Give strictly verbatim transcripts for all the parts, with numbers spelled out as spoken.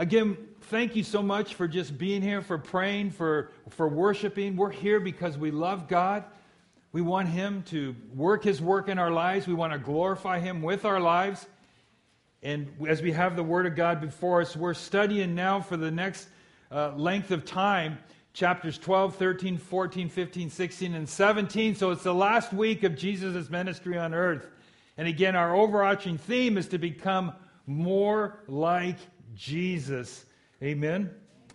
Again, thank you so much for just being here, for praying, for, for worshiping. We're here because we love God. We want Him to work His work in our lives. We want to glorify Him with our lives. And as we have the Word of God before us, we're studying now for the next uh, length of time, chapters twelve, thirteen, fourteen, fifteen, sixteen, and seventeen. So it's the last week of Jesus' ministry on earth. And again, our overarching theme is to become more like Jesus. Amen.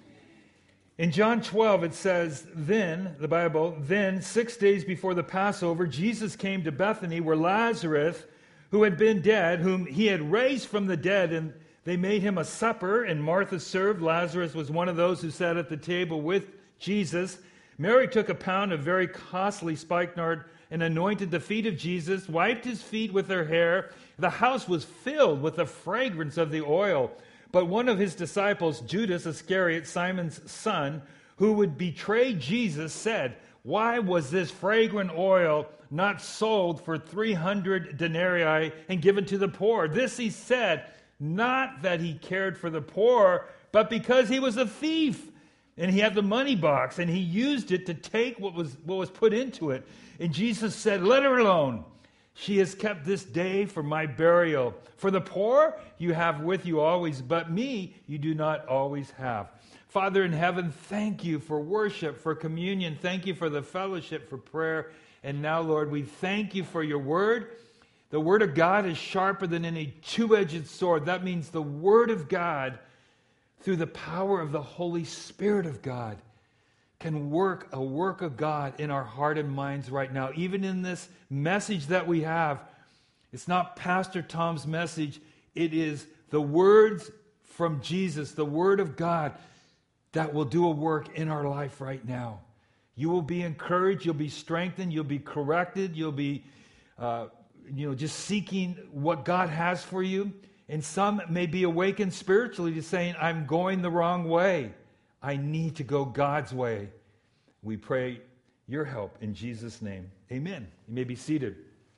In John twelve, it says, then, the Bible, then, six days before the Passover, Jesus came to Bethany where Lazarus, who had been dead, whom he had raised from the dead, and they made him a supper, and Martha served. Lazarus was one of those who sat at the table with Jesus. Mary took a pound of very costly spikenard and anointed the feet of Jesus, wiped his feet with her hair. The house was filled with the fragrance of the oil. But one of his disciples, Judas Iscariot, Simon's son, who would betray Jesus, said, why was this fragrant oil not sold for three hundred denarii and given to the poor? This he said, not that he cared for the poor, but because he was a thief. And he had the money box, and he used it to take what was, what was put into it. And Jesus said, let her alone. She has kept this day for my burial. For the poor you have with you always, but me you do not always have. Father in heaven, thank you for worship, for communion. Thank you for the fellowship, for prayer. And now, Lord, we thank you for your word. The word of God is sharper than any two-edged sword. That means the word of God, through the power of the Holy Spirit of God, can work a work of God in our heart and minds right now. Even in this message that we have, it's not Pastor Tom's message. It is the words from Jesus, the Word of God, that will do a work in our life right now. You will be encouraged. You'll be strengthened. You'll be corrected. You'll be, uh, you know, just seeking what God has for you. And some may be awakened spiritually to saying, I'm going the wrong way. I need to go God's way. We pray your help in Jesus' name. Amen. You may be seated.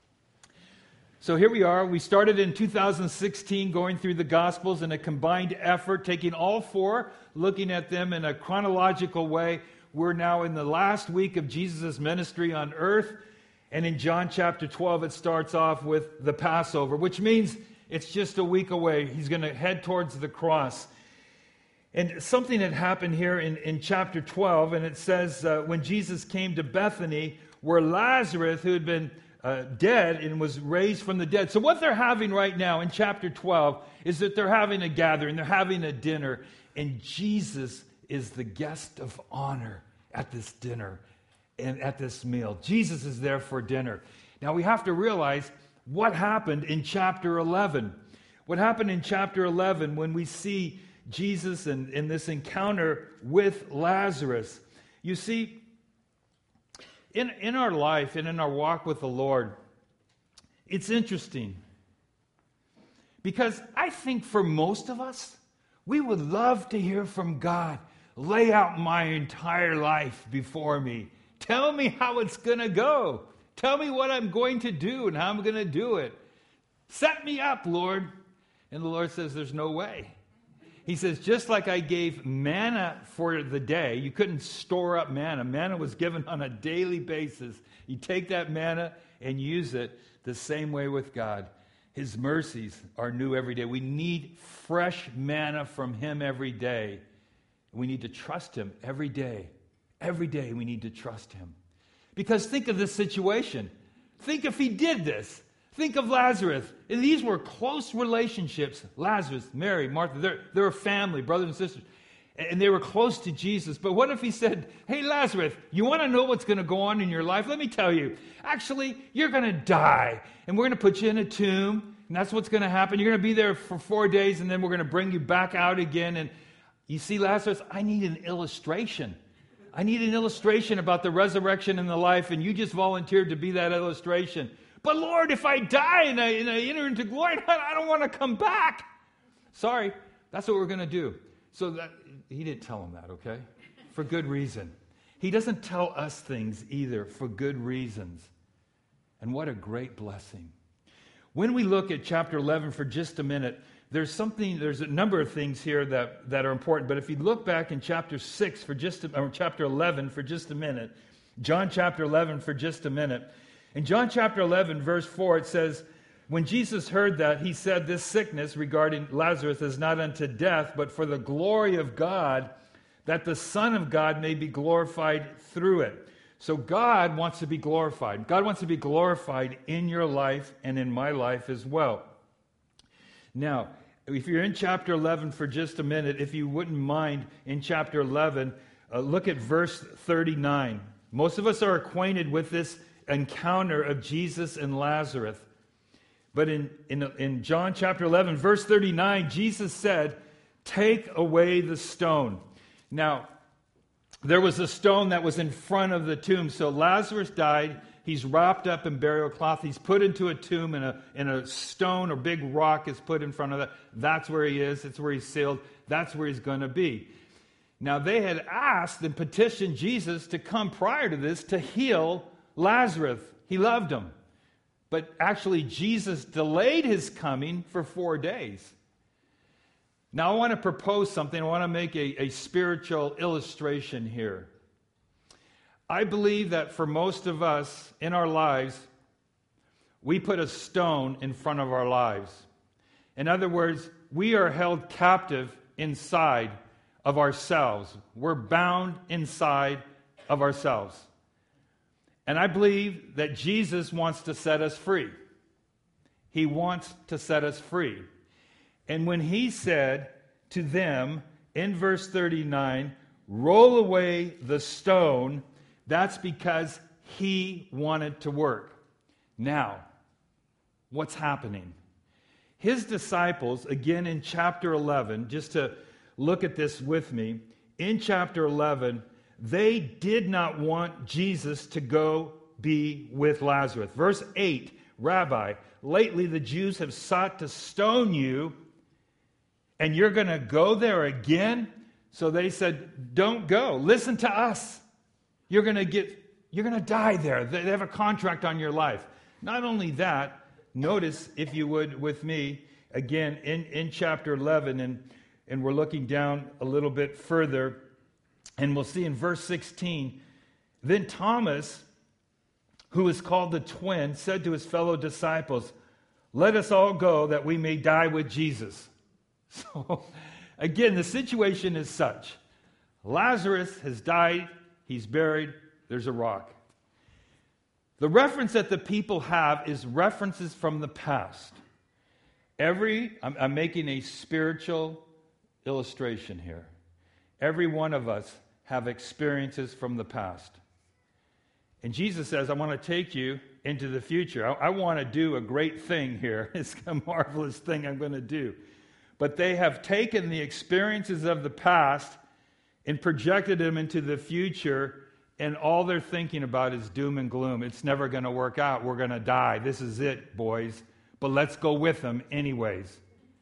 So here we are. We started in two thousand sixteen going through the Gospels in a combined effort, taking all four, looking at them in a chronological way. We're now in the last week of Jesus' ministry on earth. And in John chapter twelve, it starts off with the Passover, which means it's just a week away. He's going to head towards the cross. And something had happened here in, in chapter twelve, and it says, uh, when Jesus came to Bethany, where Lazarus, who had been uh, dead and was raised from the dead. So what they're having right now in chapter twelve is that they're having a gathering, they're having a dinner, and Jesus is the guest of honor at this dinner and at this meal. Jesus is there for dinner. Now we have to realize what happened in chapter eleven. What happened in chapter eleven when we see Jesus and in this encounter with Lazarus. You see, in, in our life and in our walk with the Lord, it's interesting. Because I think for most of us, we would love to hear from God. Lay out my entire life before me. Tell me how it's going to go. Tell me what I'm going to do and how I'm going to do it. Set me up, Lord. And the Lord says, there's no way. He says, just like I gave manna for the day, you couldn't store up manna. Manna was given on a daily basis. You take that manna and use it the same way with God. His mercies are new every day. We need fresh manna from Him every day. We need to trust Him every day. Every day we need to trust Him. Because think of this situation. Think if He did this. Think of Lazarus. And these were close relationships. Lazarus, Mary, Martha, they're, they're a family, brothers and sisters. And they were close to Jesus. But what if He said, hey, Lazarus, you want to know what's going to go on in your life? Let me tell you. Actually, you're going to die. And we're going to put you in a tomb. And that's what's going to happen. You're going to be there for four days. And then we're going to bring you back out again. And you see, Lazarus, I need an illustration. I need an illustration about the resurrection and the life. And you just volunteered to be that illustration. But Lord, if I die and I, and I enter into glory, I don't want to come back. Sorry, that's what we're going to do. So that, He didn't tell him that, okay? For good reason. He doesn't tell us things either for good reasons. And what a great blessing. When we look at chapter eleven for just a minute, there's something, there's a number of things here that, that are important. But if you look back in chapter six for just, a, or chapter eleven for just a minute, John chapter eleven for just a minute. In John chapter eleven, verse four, it says, when Jesus heard that, he said, this sickness regarding Lazarus is not unto death, but for the glory of God, that the Son of God may be glorified through it. So God wants to be glorified. God wants to be glorified in your life and in my life as well. Now, if you're in chapter eleven for just a minute, if you wouldn't mind, in chapter eleven, uh, look at verse thirty-nine. Most of us are acquainted with this encounter of Jesus and Lazarus. But in, in, in John chapter eleven, verse thirty-nine, Jesus said, take away the stone. Now, there was a stone that was in front of the tomb. So Lazarus died. He's wrapped up in burial cloth. He's put into a tomb, and a, and a stone or big rock is put in front of that. That's where he is. It's where he's sealed. That's where he's going to be. Now, they had asked and petitioned Jesus to come prior to this to heal Lazarus. He loved him. But actually, Jesus delayed his coming for four days. Now, I want to propose something. I want to make a, a spiritual illustration here. I believe that for most of us in our lives, we put a stone in front of our lives. In other words, we are held captive inside of ourselves. We're bound inside of ourselves. And I believe that Jesus wants to set us free. He wants to set us free. And when he said to them in verse thirty-nine, roll away the stone, that's because he wanted to work. Now, what's happening? His disciples, again in chapter eleven, just to look at this with me, in chapter eleven, they did not want Jesus to go be with Lazarus. Verse eight, Rabbi, lately the Jews have sought to stone you, and you're going to go there again? So they said, don't go. Listen to us. You're going to get, you're going to die there. They have a contract on your life. Not only that, notice, if you would, with me, again, in, in chapter eleven, and, and we're looking down a little bit further, and we'll see in verse sixteen, then Thomas, who is called the twin, said to his fellow disciples, let us all go that we may die with Jesus. So, again, the situation is such. Lazarus has died. He's buried. There's a rock. The reference that the people have is references from the past. Every, I'm, I'm making a spiritual illustration here. Every one of us have experiences from the past. And Jesus says, I want to take you into the future. I, I want to do a great thing here. It's a marvelous thing I'm going to do. But they have taken the experiences of the past and projected them into the future, and all they're thinking about is doom and gloom. It's never going to work out. We're going to die. This is it, boys. But let's go with them anyways.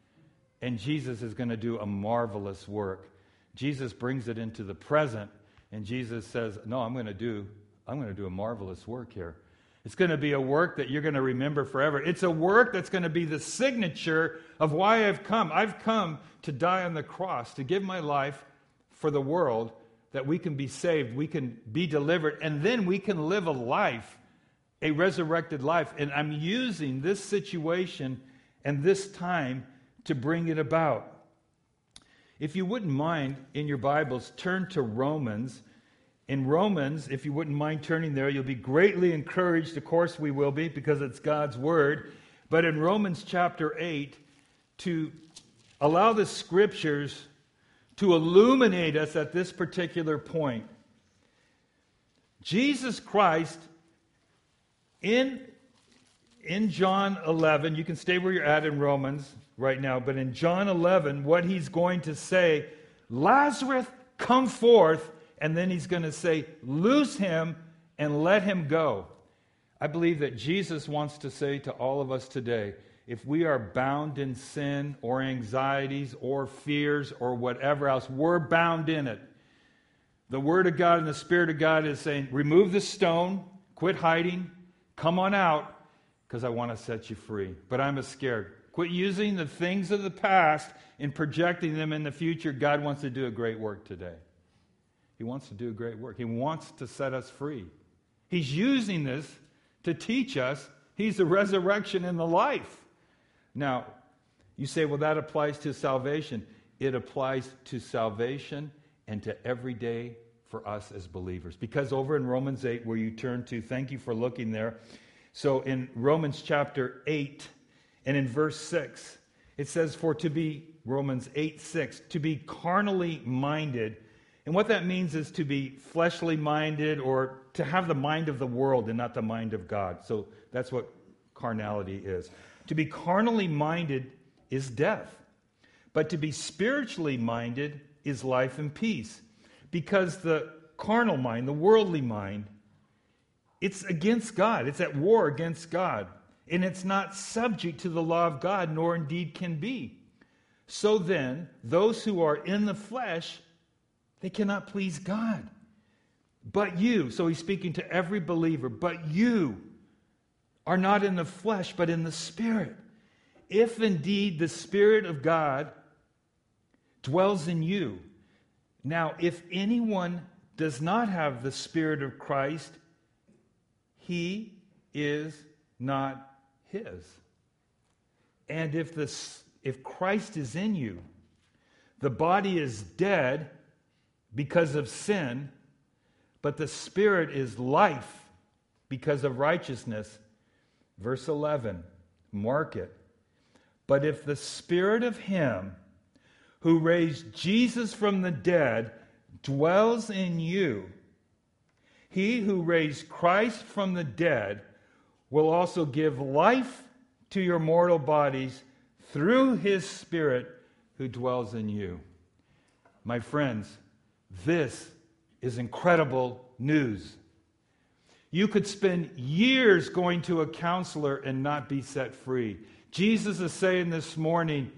And Jesus is going to do a marvelous work. Jesus brings it into the present, and Jesus says, no, I'm going to do, I'm going to do a marvelous work here. It's going to be a work that you're going to remember forever. It's a work that's going to be the signature of why I've come. I've come to die on the cross, to give my life for the world, that we can be saved, we can be delivered, and then we can live a life, a resurrected life. And I'm using this situation and this time to bring it about. If you wouldn't mind, in your Bibles, turn to Romans. In Romans, if you wouldn't mind turning there, you'll be greatly encouraged. Of course we will be, because it's God's Word. But in Romans chapter eight, to allow the Scriptures to illuminate us at this particular point. Jesus Christ, in, in John eleven, you can stay where you're at in Romans right now, but in John eleven, what he's going to say, Lazarus, come forth. And then he's going to say, loose him and let him go. I believe that Jesus wants to say to all of us today, if we are bound in sin or anxieties or fears or whatever else, we're bound in it. The Word of God and the Spirit of God is saying, remove the stone, quit hiding, come on out, because I want to set you free. But I'm scared. Quit using the things of the past and projecting them in the future. God wants to do a great work today. He wants to do a great work. He wants to set us free. He's using this to teach us He's the resurrection and the life. Now, you say, well, that applies to salvation. It applies to salvation and to every day for us as believers. Because over in Romans eight, where you turn to, thank you for looking there. So in Romans chapter eight and in verse six, it says, for to be, Romans eight six, to be carnally minded. And what that means is to be fleshly minded, or to have the mind of the world and not the mind of God. So that's what carnality is. To be carnally minded is death. But to be spiritually minded is life and peace. Because the carnal mind, the worldly mind, it's against God. It's at war against God. And it's not subject to the law of God, nor indeed can be. So then, those who are in the flesh, they cannot please God. But you, so he's speaking to every believer, but you are not in the flesh, but in the Spirit. If indeed the Spirit of God dwells in you. Now, if anyone does not have the Spirit of Christ, he is not his. And if this, if Christ is in you, the body is dead because of sin, but the Spirit is life because of righteousness. Verse eleven, mark it. But if the Spirit of Him who raised Jesus from the dead dwells in you, He who raised Christ from the dead will also give life to your mortal bodies through His Spirit who dwells in you. My friends, this is incredible news. You could spend years going to a counselor and not be set free. Jesus is saying this morning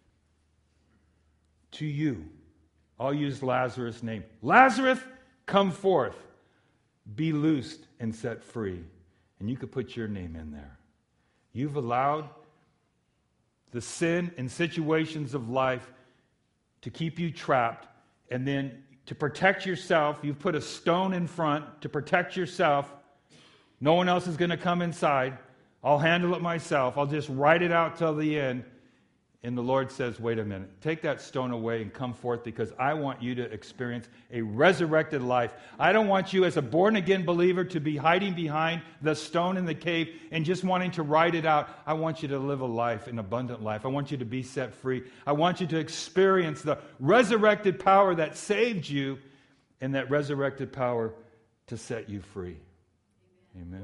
to you, I'll use Lazarus' name. Lazarus, come forth. Be loosed and set free. And you could put your name in there. You've allowed the sin and situations of life to keep you trapped, and then to protect yourself, you've put a stone in front to protect yourself. No one else is going to come inside. I'll handle it myself. I'll just write it out till the end. And the Lord says, wait a minute, take that stone away and come forth, because I want you to experience a resurrected life. I don't want you as a born-again believer to be hiding behind the stone in the cave and just wanting to write it out. I want you to live a life, an abundant life. I want you to be set free. I want you to experience the resurrected power that saved you and that resurrected power to set you free. Amen.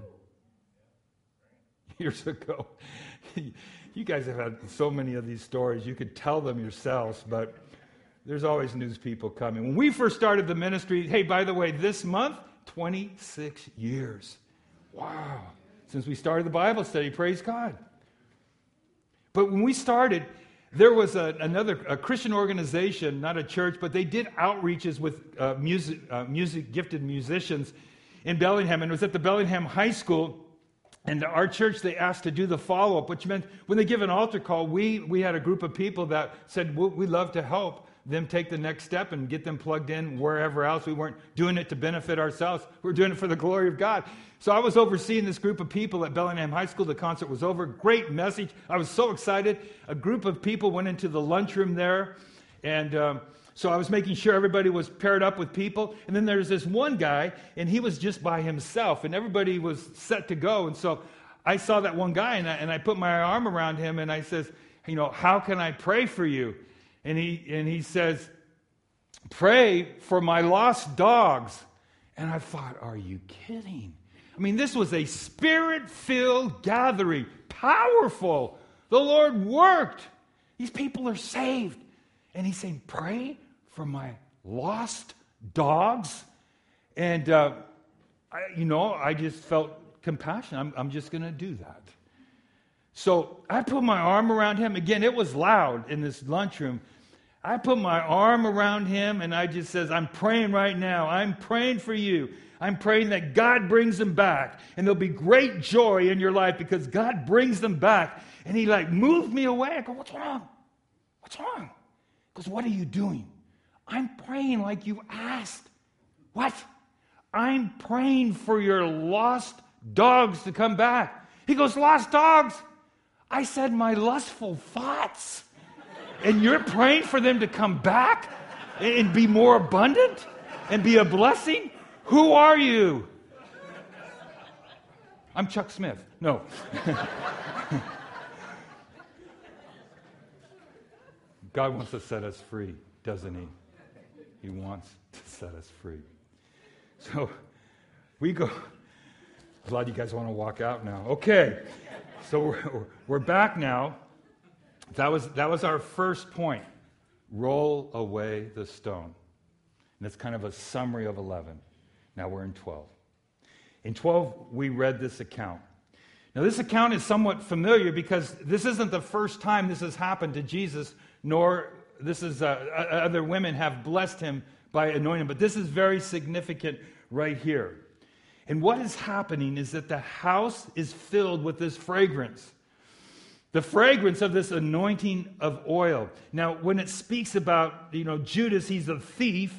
Years ago, you guys have had so many of these stories. You could tell them yourselves, but there's always news people coming. When we first started the ministry, hey, by the way, this month, twenty-six years. Wow. Since we started the Bible study, praise God. But when we started, there was a, another a Christian organization, not a church, but they did outreaches with uh, music, uh, music, gifted musicians in Bellingham. And it was at the Bellingham High School. And our church, they asked to do the follow-up, which meant when they give an altar call, we we had a group of people that said, well, we'd love to help them take the next step and get them plugged in wherever else. We weren't doing it to benefit ourselves. We were doing it for the glory of God. So I was overseeing this group of people at Bellingham High School. The concert was over. Great message. I was so excited. A group of people went into the lunchroom there, and um, so I was making sure everybody was paired up with people. And then there's this one guy, and he was just by himself, and everybody was set to go. And so I saw that one guy, and I, and I put my arm around him, and I says, you know, how can I pray for you? And he and he says, pray for my lost dogs. And I thought, are you kidding? I mean, this was a spirit-filled gathering, powerful. The Lord worked. These people are saved. And he's saying, pray for my lost dogs. And, uh, I, you know, I just felt compassion. I'm, I'm just going to do that. So I put my arm around him. Again, it was loud in this lunchroom. I put my arm around him, and I just says, I'm praying right now. I'm praying for you. I'm praying that God brings them back. And there'll be great joy in your life because God brings them back. And he like moved me away. I go, what's wrong? What's wrong? He goes, what are you doing? I'm praying like you asked. What? I'm praying for your lost dogs to come back. He goes, lost dogs? I said my lustful thoughts. And you're praying for them to come back and be more abundant and be a blessing? Who are you? I'm Chuck Smith. No. God wants to set us free, doesn't he? He wants to set us free. So we go. A lot of you guys want to walk out now. Okay. So we're, we're back now. That was, that was our first point. Roll away the stone. And it's kind of a summary of eleven. Now we're in twelve. In twelve, we read this account. Now this account is somewhat familiar because this isn't the first time this has happened to Jesus, nor this is uh, other women have blessed him by anointing him. But this is very significant right here. And what is happening is that the house is filled with this fragrance. The fragrance of this anointing of oil. Now, when it speaks about, you know, Judas, he's a thief.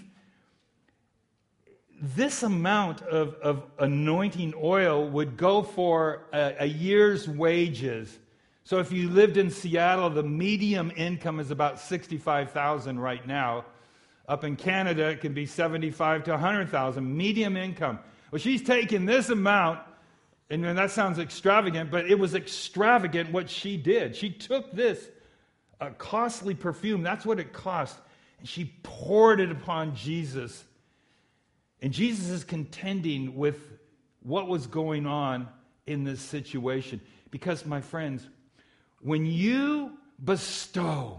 This amount of, of anointing oil would go for a, a year's wages. So if you lived in Seattle, the medium income is about sixty-five thousand dollars right now. Up in Canada, it can be seventy-five to one hundred thousand dollars, medium income. Well, she's taking this amount, and that sounds extravagant, but it was extravagant what she did. She took this a costly perfume, that's what it cost, and she poured it upon Jesus. And Jesus is contending with what was going on in this situation. Because, my friends, when you bestow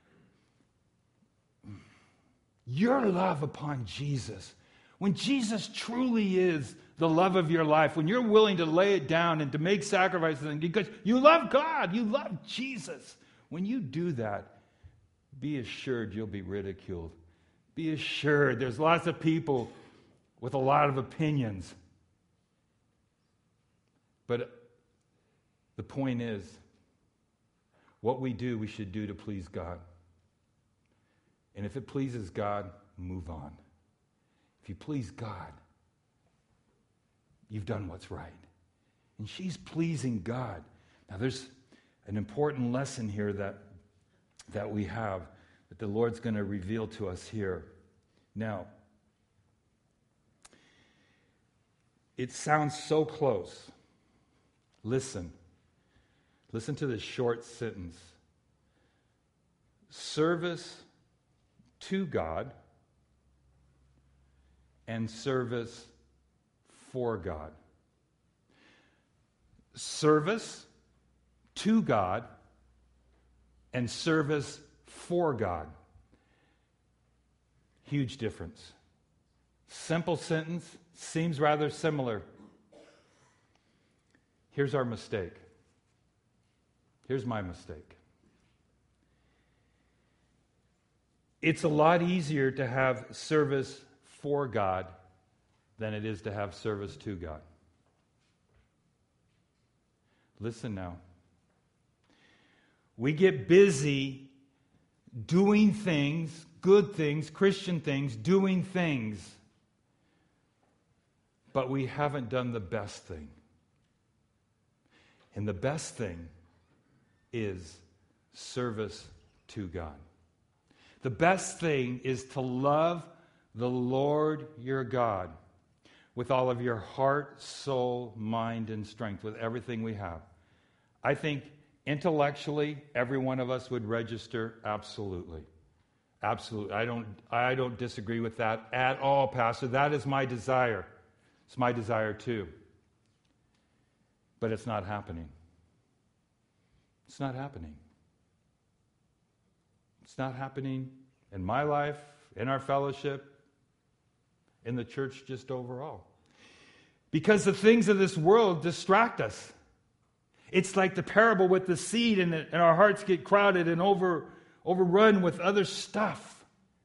your love upon Jesus, when Jesus truly is the love of your life, when you're willing to lay it down and to make sacrifices because you love God, you love Jesus, when you do that, be assured you'll be ridiculed. Be assured there's lots of people with a lot of opinions. But the point is, what we do, we should do to please God. And if it pleases God, move on. If you please God, you've done what's right. And she's pleasing God. Now there's an important lesson here that, that we have, that the Lord's going to reveal to us here. Now, it sounds so close. Listen. Listen to this short sentence. Service to God and service for God. Service to God and service for God. Huge difference. Simple sentence, seems rather similar. Here's our mistake. Here's my mistake. It's a lot easier to have service for God than it is to have service to God. Listen now. We get busy doing things, good things, Christian things, doing things, but we haven't done the best thing. And the best thing is service to God. The best thing is to love the Lord your God with all of your heart, soul, mind, and strength, with everything we have. I think intellectually, every one of us would register absolutely. Absolutely. I don't, I don't disagree with that at all, Pastor. That is my desire. It's my desire too. But it's not happening. It's not happening. It's not happening in my life, in our fellowship, in the church just overall. Because the things of this world distract us. It's like the parable with the seed, and, and our hearts get crowded and over, overrun with other stuff.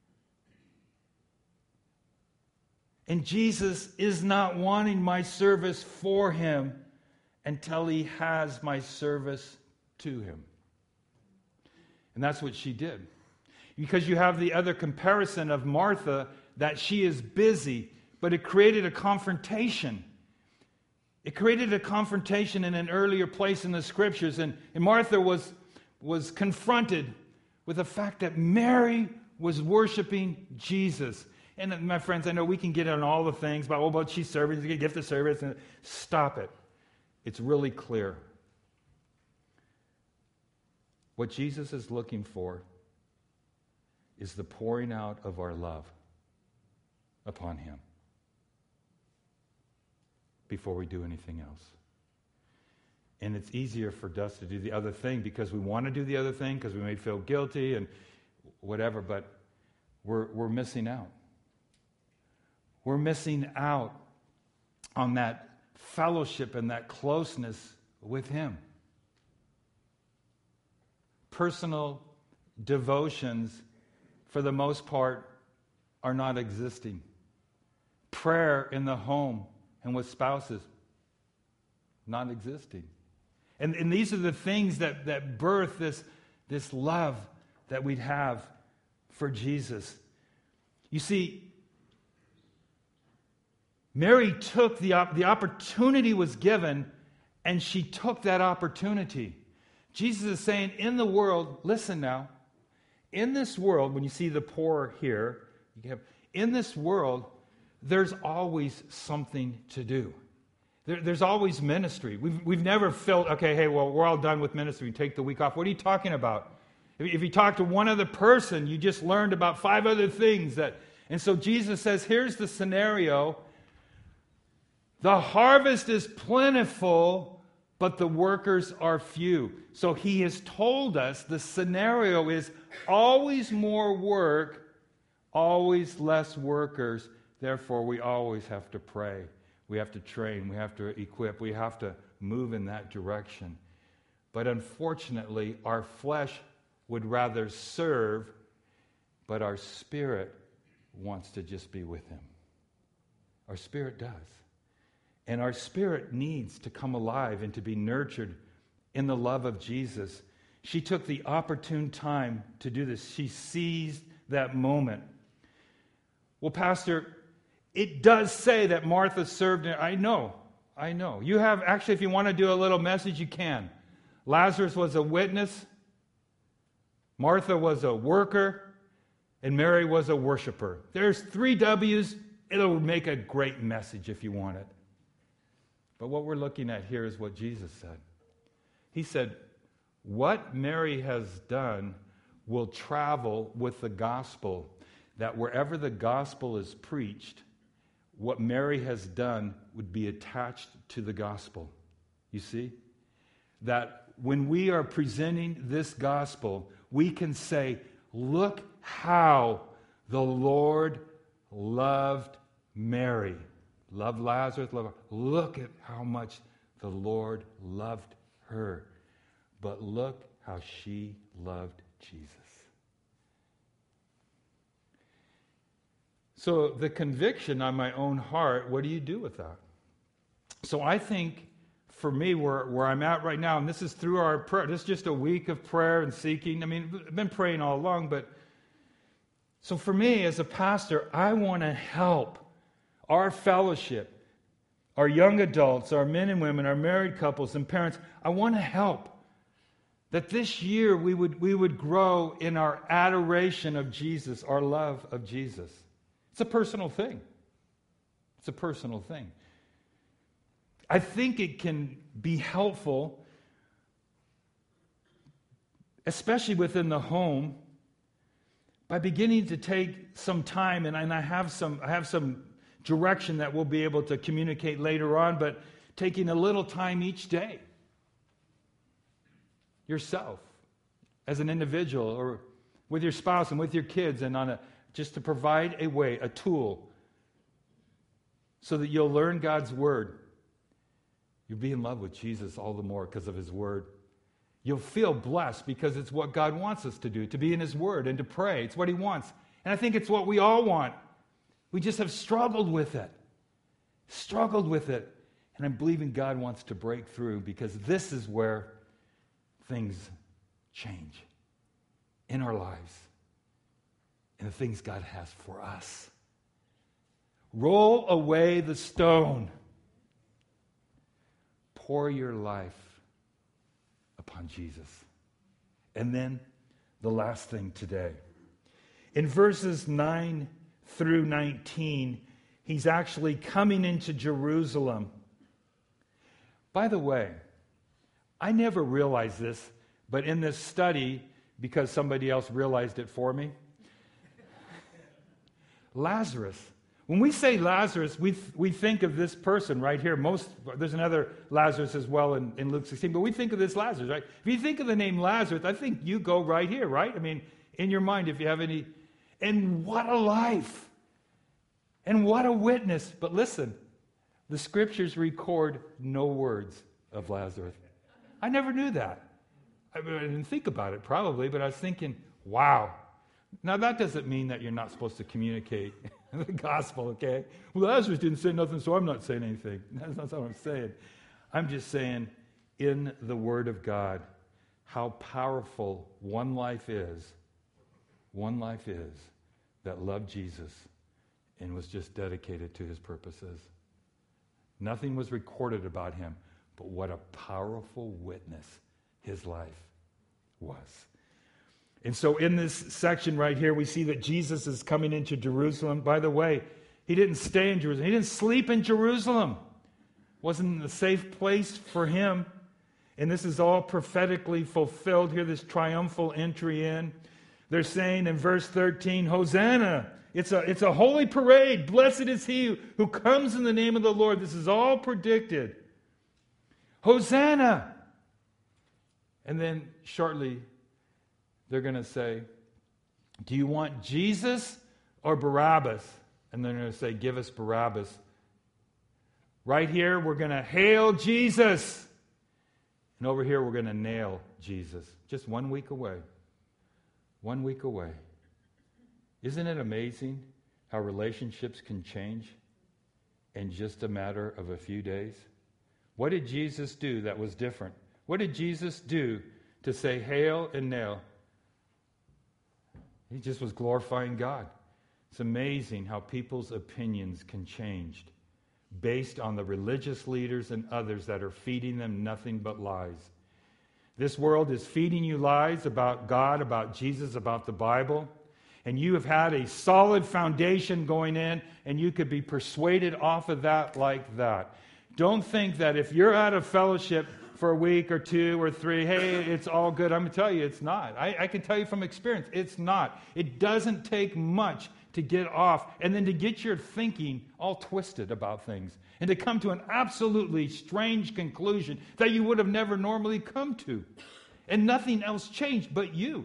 And Jesus is not wanting my service for him until he has my service to him. And that's what she did. Because you have the other comparison of Martha, that she is busy, but it created a confrontation. It created a confrontation in an earlier place in the Scriptures, and, and Martha was, was confronted with the fact that Mary was worshiping Jesus. And my friends, I know we can get on all the things about, oh, but she's serving, she's a gift of service. And stop it. It's really clear. What Jesus is looking for is the pouring out of our love upon him before we do anything else. And it's easier for us to do the other thing because we want to do the other thing, because we may feel guilty and whatever, but we're we're missing out. We're missing out on that fellowship and that closeness with him. Personal devotions, for the most part, are not existing. Prayer in the home and with spouses, not existing. And, and these are the things that, that birth this, this love that we'd have for Jesus. You see, Mary took the, op- the opportunity was given, and she took that opportunity. Jesus is saying, in the world, listen now, in this world, when you see the poor here, you have, in this world, there's always something to do. There, there's always ministry. We've, we've never felt, okay, hey, well, we're all done with ministry. Take the week off. What are you talking about? If, if you talk to one other person, you just learned about five other things. that. And so Jesus says, here's the scenario. The harvest is plentiful, but the workers are few. So he has told us the scenario is always more work, always less workers. Therefore, we always have to pray. We have to train. We have to equip. We have to move in that direction. But unfortunately, our flesh would rather serve, but our spirit wants to just be with him. Our spirit does. And our spirit needs to come alive and to be nurtured in the love of Jesus. She took the opportune time to do this. She seized that moment. Well, Pastor, it does say that Martha served. I know. I know. You have, actually, if you want to do a little message, you can. Lazarus was a witness. Martha was a worker. And Mary was a worshiper. There's three W's. It'll make a great message if you want it. But what we're looking at here is what Jesus said. He said, what Mary has done will travel with the gospel, that wherever the gospel is preached, what Mary has done would be attached to the gospel. You see? That when we are presenting this gospel, we can say, look how the Lord loved Mary. Loved Lazarus, loved her. Look at how much the Lord loved her. But look how she loved Jesus. So the conviction on my own heart, what do you do with that? So I think for me, where, where I'm at right now, and this is through our prayer, this is just a week of prayer and seeking. I mean, I've been praying all along, but so for me as a pastor, I want to help our fellowship, our young adults, our men and women, our married couples and parents. I want to help that this year we would, we would grow in our adoration of Jesus, our love of Jesus. It's a personal thing. It's a personal thing. I think it can be helpful, especially within the home, by beginning to take some time, and, and I have some, I have some direction that we'll be able to communicate later on, but taking a little time each day, yourself, as an individual, or with your spouse and with your kids, and on a just to provide a way, a tool, so that you'll learn God's Word. You'll be in love with Jesus all the more because of His Word. You'll feel blessed because it's what God wants us to do, to be in His Word and to pray. It's what He wants. And I think it's what we all want. We just have struggled with it. Struggled with it. And I'm believing God wants to break through, because this is where things change in our lives and the things God has for us. Roll away the stone. Pour your life upon Jesus. And then the last thing today. In verses nine through nineteen, he's actually coming into Jerusalem. By the way, I never realized this, but in this study, because somebody else realized it for me, Lazarus. When we say Lazarus, we th- we think of this person right here. Most there's another Lazarus as well in, in Luke sixteen, but we think of this Lazarus, right? If you think of the name Lazarus, I think you go right here, right? I mean, in your mind, if you have any. And what a life! And what a witness! But listen, the scriptures record no words of Lazarus. I never knew that. I, mean, I didn't think about it probably, but I was thinking, wow. Now that doesn't mean that you're not supposed to communicate the gospel, okay? Well, Lazarus didn't say nothing, so I'm not saying anything. That's not what I'm saying. I'm just saying, in the Word of God, how powerful one life is, one life is that loved Jesus and was just dedicated to his purposes. Nothing was recorded about him, but what a powerful witness his life was. And so in this section right here, we see that Jesus is coming into Jerusalem. By the way, he didn't stay in Jerusalem. He didn't sleep in Jerusalem. It wasn't a safe place for him. And this is all prophetically fulfilled here, this triumphal entry in. They're saying in verse thirteen, Hosanna. It's a, it's a holy parade. Blessed is he who comes in the name of the Lord. This is all predicted. Hosanna. And then shortly, they're going to say, do you want Jesus or Barabbas? And they're going to say, give us Barabbas. Right here, we're going to hail Jesus. And over here, we're going to nail Jesus. Just one week away. One week away. Isn't it amazing how relationships can change in just a matter of a few days? What did Jesus do that was different? What did Jesus do to say hail and nail? He just was glorifying God. It's amazing how people's opinions can change based on the religious leaders and others that are feeding them nothing but lies. This world is feeding you lies about God, about Jesus, about the Bible. And you have had a solid foundation going in, and you could be persuaded off of that like that. Don't think that if you're out of fellowship for a week or two or three, hey, it's all good. I'm going to tell you, it's not. I, I can tell you from experience, it's not. It doesn't take much to get off and then to get your thinking all twisted about things and to come to an absolutely strange conclusion that you would have never normally come to. And nothing else changed but you.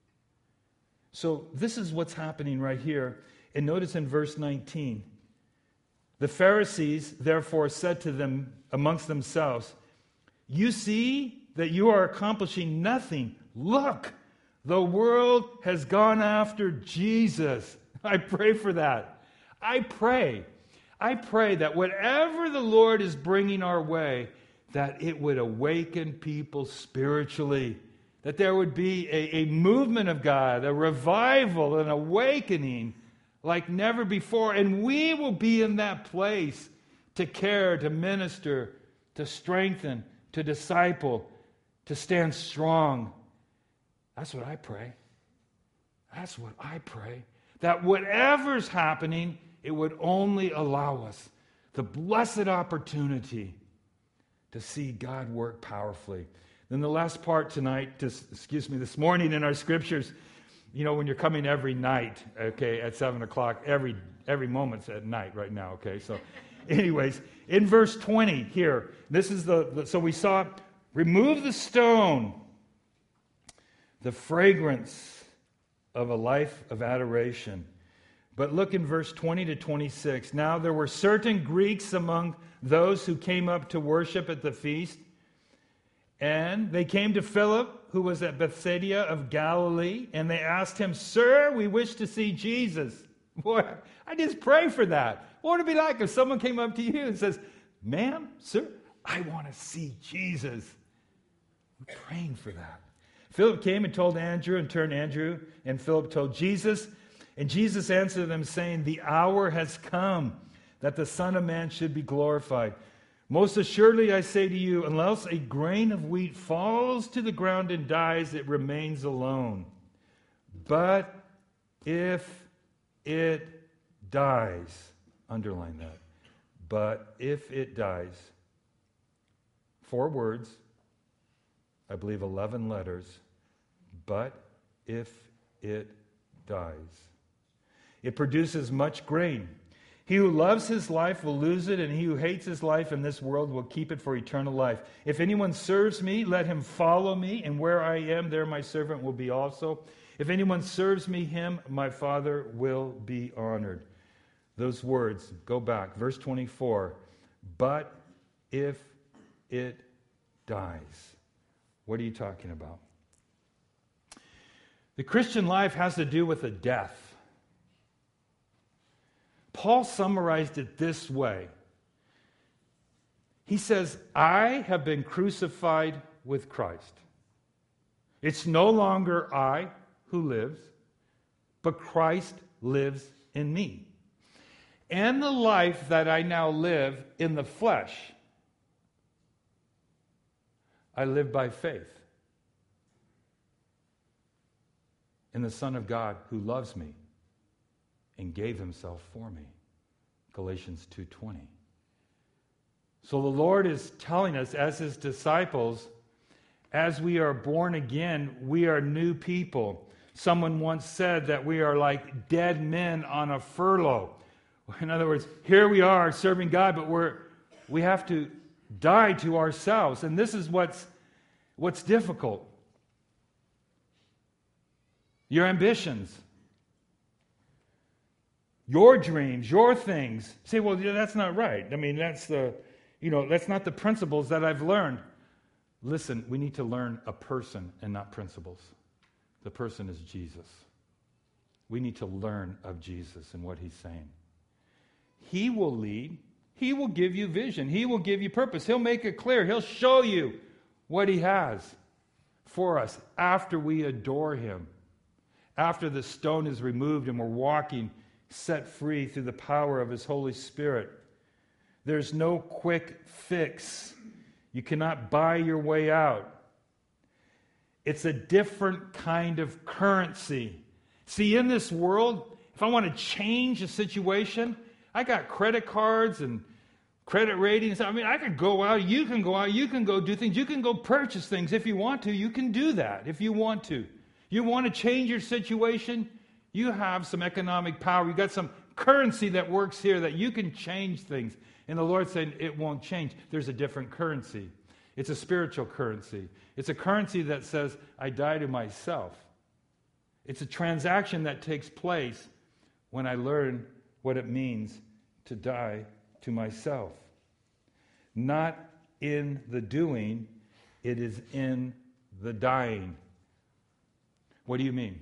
So this is what's happening right here. And notice in verse nineteen, the Pharisees therefore said to them amongst themselves, you see that you are accomplishing nothing. Look, the world has gone after Jesus. I pray for that. I pray. I pray that whatever the Lord is bringing our way, that it would awaken people spiritually. That there would be a, a movement of God, a revival, an awakening like never before. And we will be in that place to care, to minister, to strengthen, to disciple, to stand strong. That's what I pray. That's what I pray. That whatever's happening, it would only allow us the blessed opportunity to see God work powerfully. Then the last part tonight, to, excuse me, this morning in our scriptures, you know, when you're coming every night, okay, at seven o'clock, every every moment's at night right now, okay? So anyways, in verse twenty here, this is the, the so we saw, remove the stone, the fragrance of a life of adoration. But look in verse twenty to twenty-six. Now there were certain Greeks among those who came up to worship at the feast. And they came to Philip, who was at Bethsaida of Galilee, and they asked him, Sir, we wish to see Jesus. Boy, I just pray for that. What would it be like if someone came up to you and says, Ma'am, sir, I want to see Jesus. We're praying for that. Philip came and told Andrew, and turned Andrew, and Philip told Jesus. And Jesus answered them, saying, the hour has come that the Son of Man should be glorified. Most assuredly I say to you, unless a grain of wheat falls to the ground and dies, it remains alone. But if it dies, underline that, but if it dies, four words, I believe eleven letters, but if it dies, it produces much grain. He who loves his life will lose it, and he who hates his life in this world will keep it for eternal life. If anyone serves me, let him follow me, and where I am, there my servant will be also. If anyone serves me, him my Father will be honored. Those words, go back, verse twenty-four, but if it dies. What are you talking about? The Christian life has to do with a death. Paul summarized it this way. He says, I have been crucified with Christ. It's no longer I who lives, but Christ lives in me. And the life that I now live in the flesh, I live by faith in the Son of God who loves me and gave himself for me. Galatians two twenty. So the Lord is telling us as his disciples, as we are born again, we are new people. Someone once said that we are like dead men on a furlough. In other words, here we are serving God, but we're we have to die to ourselves. And this is what's what's difficult. Your ambitions, your dreams, your things. Say, well, yeah, that's not right. I mean, that's the, you know, that's not the principles that I've learned. Listen, we need to learn a person and not principles. The person is Jesus. We need to learn of Jesus and what he's saying. He will lead. He will give you vision. He will give you purpose. He'll make it clear. He'll show you what he has for us after we adore him. After the stone is removed and we're walking set free through the power of his Holy Spirit. There's no quick fix. You cannot buy your way out. It's a different kind of currency. See, in this world, if I want to change a situation, I got credit cards and credit ratings. I mean, I could go out, you can go out, you can go do things, you can go purchase things. If you want to, you can do that if you want to. You want to change your situation? You have some economic power. You got some currency that works here that you can change things. And the Lord's saying it won't change. There's a different currency. It's a spiritual currency. It's a currency that says, I die to myself. It's a transaction that takes place when I learn what it means to die to myself. Not in the doing, it is in the dying. What do you mean?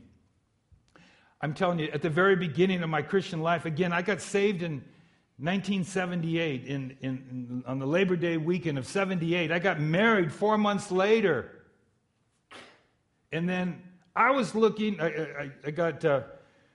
I'm telling you, at the very beginning of my Christian life, again, I got saved in nineteen seventy-eight, in, in, in, on the Labor Day weekend of seventy-eight. I got married four months later. And then I was looking, I, I, I got uh,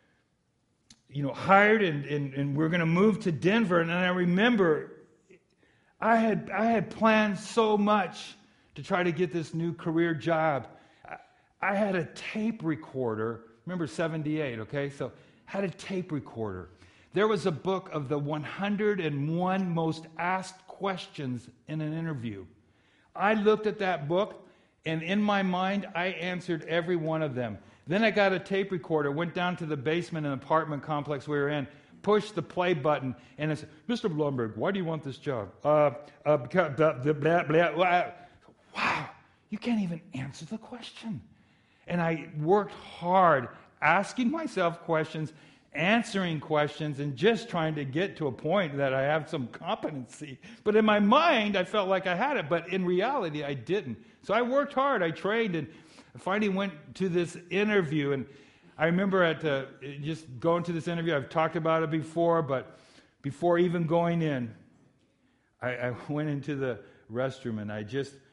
you know, hired, and, and, and we we're going to move to Denver. And I remember I had, I had planned so much to try to get this new career job. I, I had a tape recorder. Remember seventy-eight, okay? So had a tape recorder. There was a book of the one hundred one most asked questions in an interview. I looked at that book, and in my mind, I answered every one of them. Then I got a tape recorder, went down to the basement in an apartment complex we were in, pushed the play button, and I said, Mister Blumberg, why do you want this job? Uh, uh, because, blah, blah, blah, blah, blah. Wow, you can't even answer the question. And I worked hard asking myself questions, answering questions, and just trying to get to a point that I have some competency. But in my mind, I felt like I had it, but in reality, I didn't. So I worked hard, I trained, and finally went to this interview. And I remember at uh, just going to this interview, I've talked about it before, but before even going in, I, I went into the restroom, and I just...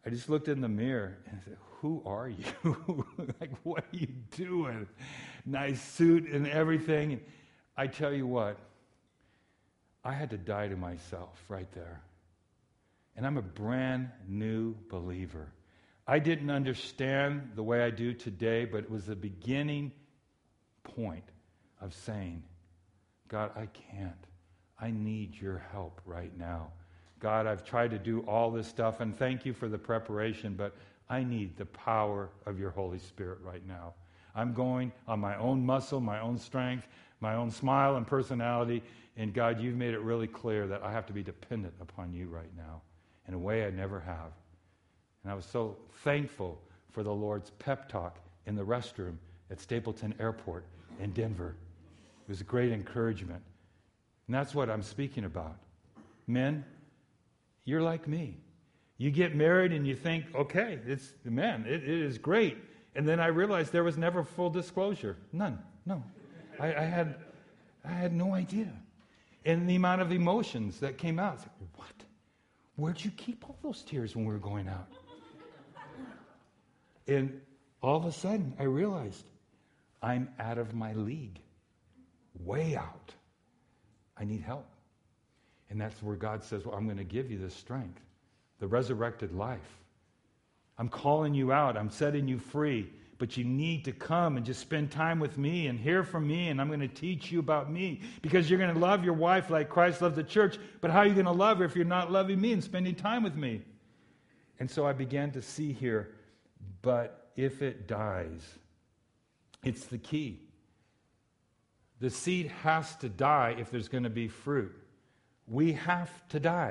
I just looked in the mirror and said, who are you? Like, what are you doing? Nice suit and everything. And I tell you what, I had to die to myself right there. And I'm a brand new believer. I didn't understand the way I do today, but it was the beginning point of saying, God, I can't. I need your help right now. God, I've tried to do all this stuff, and thank you for the preparation, but I need the power of your Holy Spirit right now. I'm going on my own muscle, my own strength, my own smile and personality, and God, you've made it really clear that I have to be dependent upon you right now in a way I never have. And I was so thankful for the Lord's pep talk in the restroom at Stapleton Airport in Denver. It was a great encouragement. And that's what I'm speaking about. Men, you're like me. You get married and you think, okay, it's man, it, it is great. And then I realized there was never full disclosure. None. No. I, I had I had no idea. And the amount of emotions that came out. I was like, what? Where'd you keep all those tears when we were going out? And all of a sudden, I realized I'm out of my league. Way out. I need help. And that's where God says, well, I'm going to give you the strength, the resurrected life. I'm calling you out. I'm setting you free. But you need to come and just spend time with me and hear from me, and I'm going to teach you about me. Because you're going to love your wife like Christ loved the church, but how are you going to love her if you're not loving me and spending time with me? And so I began to see here, but if it dies, it's the key. The seed has to die if there's going to be fruit. We have to die.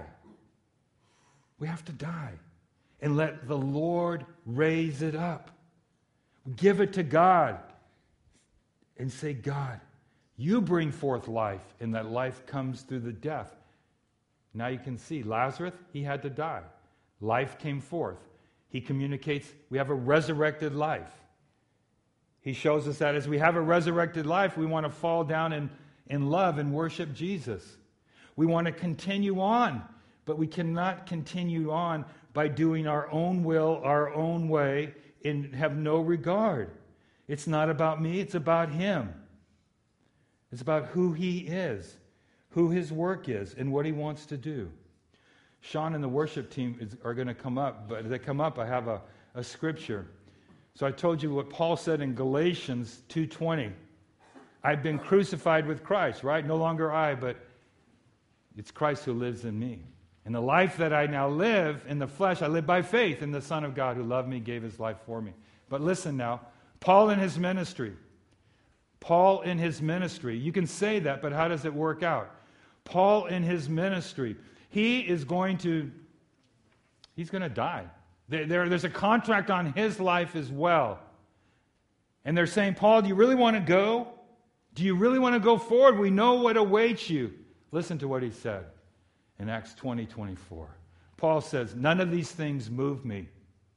We have to die and let the Lord raise it up. Give it to God and say, God, you bring forth life, and that life comes through the death. Now you can see Lazarus, he had to die. Life came forth. He communicates, we have a resurrected life. He shows us that as we have a resurrected life, we want to fall down in, in love and worship Jesus. We want to continue on, but we cannot continue on by doing our own will, our own way, and have no regard. It's not about me, it's about him. It's about who he is, who his work is, and what he wants to do. Sean and the worship team is, are going to come up, but as they come up, I have a, a scripture. So I told you what Paul said in Galatians two twenty. I've been crucified with Christ, right? No longer I, but it's Christ who lives in me. And the life that I now live in the flesh, I live by faith in the Son of God who loved me, gave his life for me. But listen now, Paul in his ministry, Paul in his ministry, you can say that, but how does it work out? Paul in his ministry, he is going to, he's going to die. There, there, there's a contract on his life as well. And they're saying, Paul, do you really want to go? Do you really want to go forward? We know what awaits you. Listen to what he said in Acts twenty twenty-four. Paul says, none of these things move me,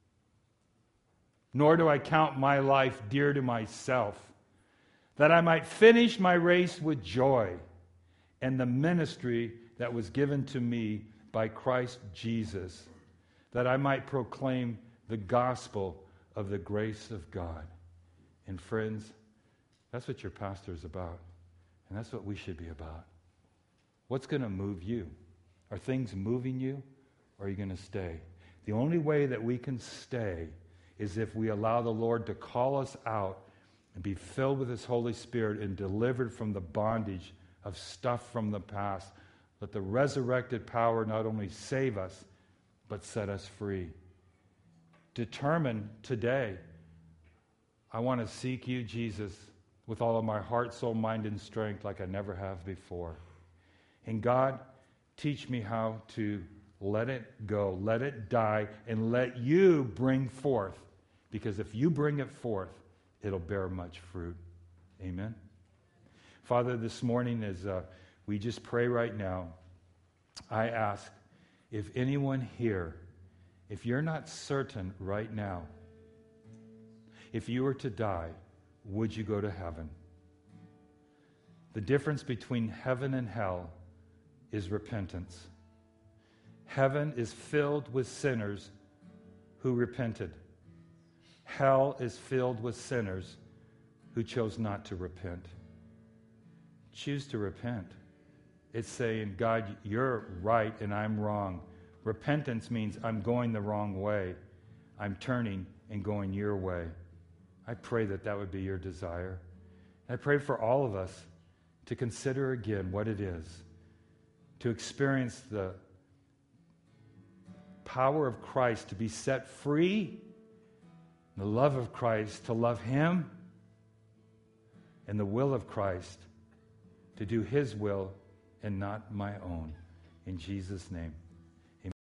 nor do I count my life dear to myself, that I might finish my race with joy and the ministry that was given to me by Christ Jesus, that I might proclaim the gospel of the grace of God. And friends, that's what your pastor is about, and that's what we should be about. What's going to move you? Are things moving you, or are you going to stay? The only way that we can stay is if we allow the Lord to call us out and be filled with his Holy Spirit and delivered from the bondage of stuff from the past. Let the resurrected power not only save us, but set us free. Determine today, I want to seek you, Jesus, with all of my heart, soul, mind, and strength like I never have before. And God, teach me how to let it go, let it die, and let you bring forth. Because if you bring it forth, it'll bear much fruit. Amen. Father, this morning as uh, we just pray right now, I ask if anyone here, if you're not certain right now, if you were to die, would you go to heaven? The difference between heaven and hell is repentance. Heaven is filled with sinners who repented. Hell is filled with sinners who chose not to repent. Choose to repent. It's saying, God, you're right and I'm wrong. Repentance means I'm going the wrong way. I'm turning and going your way. I pray that that would be your desire. I pray for all of us to consider again what it is to experience the power of Christ, to be set free, the love of Christ, to love Him, and the will of Christ, to do His will and not my own. In Jesus' name.